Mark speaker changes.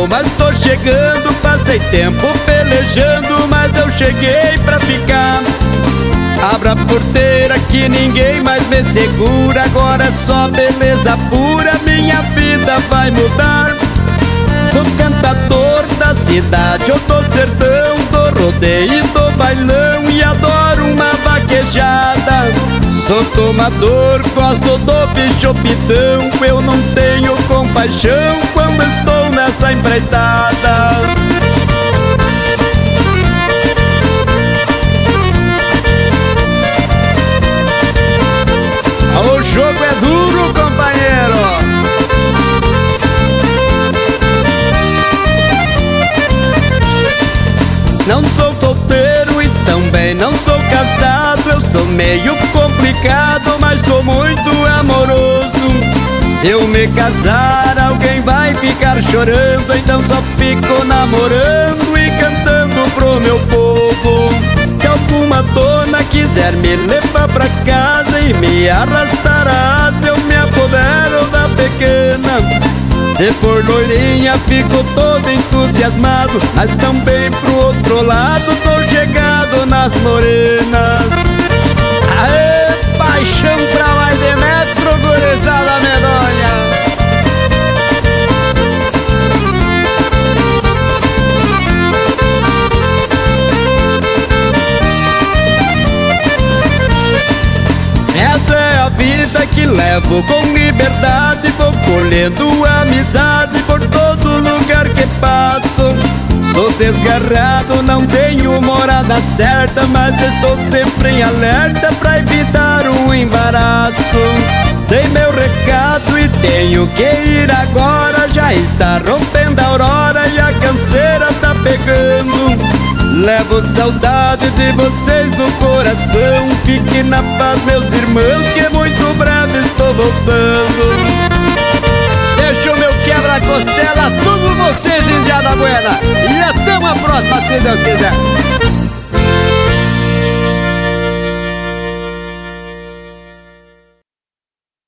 Speaker 1: vou, mas tô chegando. Passei tempo pelejando, mas eu cheguei pra ficar. Abra a porteira que ninguém mais me segura. Agora é só beleza pura, minha vida vai mudar. Sou cantador da cidade ou do sertão, do rodeio e do bailão, e adoro uma vaquejada. Sou tomador, gosto do bicho pitão. Eu não tenho compaixão quando estou nessa empreitada. O jogo é duro, companheiro. Não sou solteiro e também não sou casado. Eu sou meio complicado, mas sou muito amoroso. Se eu me casar, alguém vai ficar chorando. Então só fico namorando e cantando pro meu povo. Se alguma dona quiser me levar pra casa e me arrastar a asa, eu me apodero da pequena. Se for loirinha, fico todo entusiasmado, mas também pro outro lado tô chegado nas morenas. Aê, paixão pra mais de metro, gurizada medonha. Essa é a vida que levo com liberdade. Vou colhendo amizade por todo lugar que passo. Sou desgarrado, não tenho morada certa, mas estou sempre em alerta pra evitar um embaraço. Dei meu recado e tenho que ir agora. Já está rompendo a aurora e a canseira tá pegando. Levo saudade de vocês no coração. Fique na paz, meus irmãos, que muito breve estou voltando. Deixa o meu quebra-costela, tudo vocês, Indiada Buena. E até uma próxima, se Deus quiser.